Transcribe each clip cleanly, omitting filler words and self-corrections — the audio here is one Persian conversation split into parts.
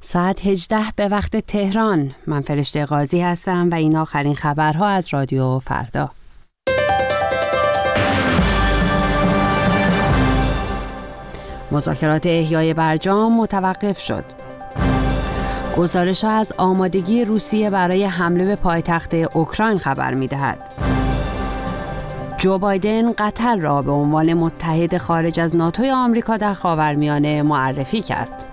ساعت 18 به وقت تهران. من فرشته قاضی هستم و این آخرین خبرها از رادیو فردا. مذاکرات احیای برجام متوقف شد. گزارش‌ها از آمادگی روسیه برای حمله به پایتخت اوکراین خبر می‌دهد. جو بایدن قطر را به عنوان متحد خارج از ناتو آمریکا در خاورمیانه معرفی کرد.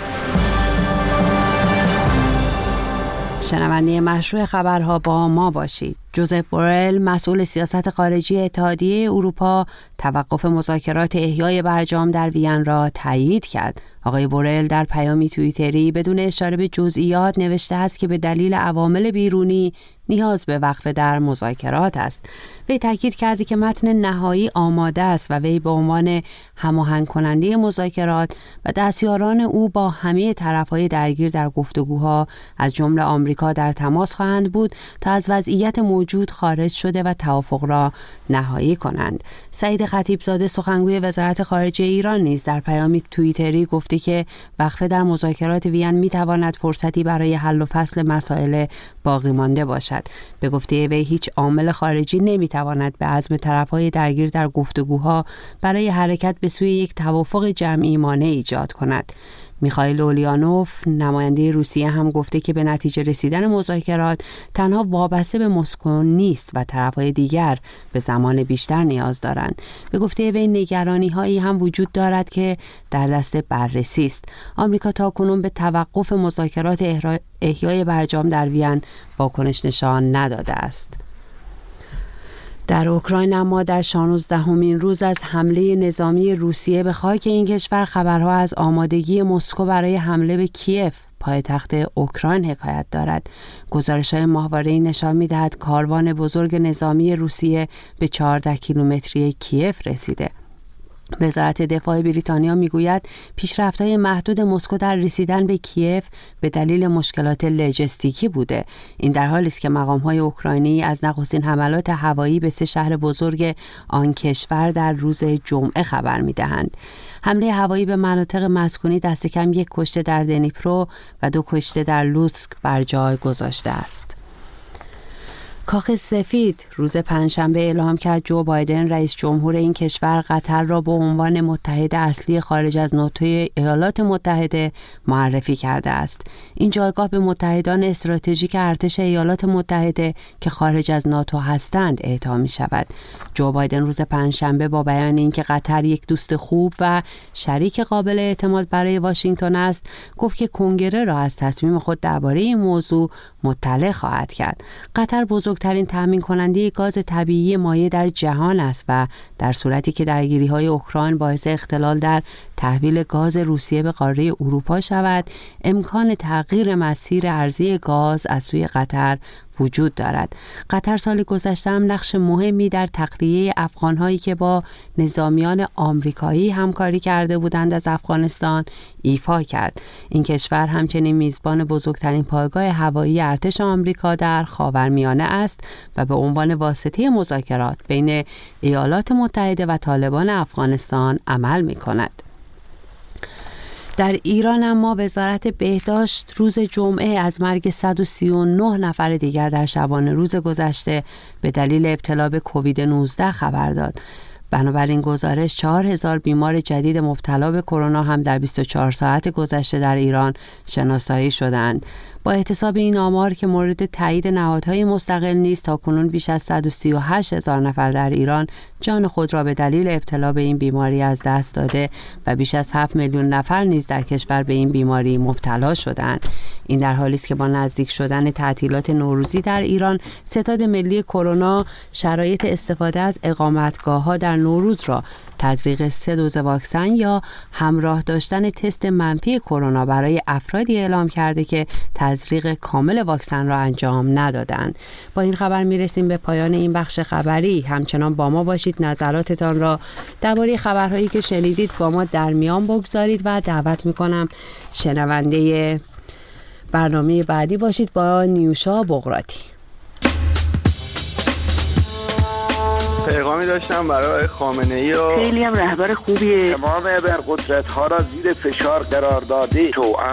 شنونده مشروع خبرها با ما باشید. جوزف بورل، مسئول سیاست خارجی اتحادیه اروپا، توقف مذاکرات احیای برجام در وین را تایید کرد. آقای بورل در پیامی توییتری بدون اشاره به جزئیات نوشته است که به دلیل عوامل بیرونی نیاز به وقفه در مذاکرات است. وی تاکید کرده که متن نهایی آماده است و وی به عنوان هماهنگ کننده مذاکرات و دستیاران او با همه طرف‌های درگیر در گفتگوها از جمله آمریکا در تماس خواهند بود تا از وضعیت موجود خارج شده و توافق را نهایی کنند. سعید خطیبزاده، سخنگوی وزارت خارجه ایران، نیز در پیامی توییتری گفته که وقفه در مذاکرات وین می‌تواند فرصتی برای حل و فصل مسائل باقی مانده باشد. به گفته وی هیچ عامل خارجی نمی‌تواند به عزم طرف‌های درگیر در گفتگوها برای حرکت به سوی یک توافق جمعی مانع ایجاد کند. میخائیل اولیانوف، نماینده روسیه، هم گفته که به نتیجه رسیدن مذاکرات تنها وابسته به مسکو نیست و طرف‌های دیگر به زمان بیشتر نیاز دارند. به گفته وی نگرانی‌هایی هم وجود دارد که در دست بررسی است. آمریکا تاکنون به توقف مذاکرات احیای برجام در وین واکنش نشان نداده است. در اوکراین اما در 16مین روز از حمله نظامی روسیه به خاک این کشور خبرها از آمادگی مسکو برای حمله به کیف، پایتخت اوکراین، حکایت دارد. گزارش‌های ماهواره‌ای نشان می‌دهد کاروان بزرگ نظامی روسیه به 14 کیلومتری کیف رسیده. وزارت دفاع بریتانیا میگوید پیشرفت‌های محدود مسکو در رسیدن به کیف به دلیل مشکلات لوجستیکی بوده. این در حالی است که مقام‌های اوکراینی از نخستین حملات هوایی به 3 شهر بزرگ آن کشور در روز جمعه خبر می‌دهند. حمله هوایی به مناطق مسکونی دست کم 1 کشته در دنیپرو و 2 کشته در لوتسک بر جای گذاشته است. کاخ سفید روز پنجشنبه اعلام کرد جو بایدن، رئیس جمهور این کشور، قطر را به عنوان متحد اصلی خارج از ناتو ایالات متحده معرفی کرده است. این جایگاه به متحدان استراتژیک ارتش ایالات متحده که خارج از ناتو هستند اعطا می شود. جو بایدن روز پنجشنبه با بیان اینکه قطر یک دوست خوب و شریک قابل اعتماد برای واشنگتن است، گفت که کنگره را از تصمیم خود درباره این موضوع مطلع خواهد کرد. قطر بزرگترین تامین کننده گاز طبیعی مایع در جهان است و در صورتی که درگیری‌های اوکراین باعث اختلال در تحویل گاز روسیه به قاره اروپا شود، امکان تغییر مسیر ارزی گاز از سوی قطر وجود دارد. قطر سال گذشته هم نقش مهمی در تخلیه افغان‌هایی که با نظامیان آمریکایی همکاری کرده بودند از افغانستان ایفا کرد. این کشور همچنین میزبان بزرگترین پایگاه هوایی ارتش آمریکا در خاورمیانه است و به عنوان واسطه مذاکرات بین ایالات متحده و طالبان افغانستان عمل می‌کند. در ایران اما وزارت بهداشت روز جمعه از مرگ 139 نفر دیگر در شبانه روز گذشته به دلیل ابتلا به کووید 19 خبر داد. بنابراین گزارش 4000 بیمار جدید مبتلا به کرونا هم در 24 ساعت گذشته در ایران شناسایی شدند. با احتساب این آمار که مورد تایید نهادهای مستقل نیست، تاکنون بیش از 138,000 نفر در ایران جان خود را به دلیل ابتلا به این بیماری از دست داده و بیش از 7 میلیون نفر نیز در کشور به این بیماری مبتلا شدند. این در حالی است که با نزدیک شدن تعطیلات نوروزی در ایران، ستاد ملی کرونا شرایط استفاده از اقامتگاه‌ها در نوروز را تزریق 3 دوز واکسن یا همراه داشتن تست منفی کرونا برای افرادی اعلام کرده که تزریق کامل واکسن را انجام ندادند. با این خبر میرسیم به پایان این بخش خبری. همچنان با ما باشید، نظراتتان را درباره خبرهایی که شنیدید با ما در میان بگذارید و دعوت میکنم شنونده برنامه بعدی باشید با نیوشا بغراتی. پیغامی داشتم برای خامنه‌ای و خیلی هم رهبر خوبیه. تمام ابرقدرت‌ها را زیر فشار قرار داده. توأم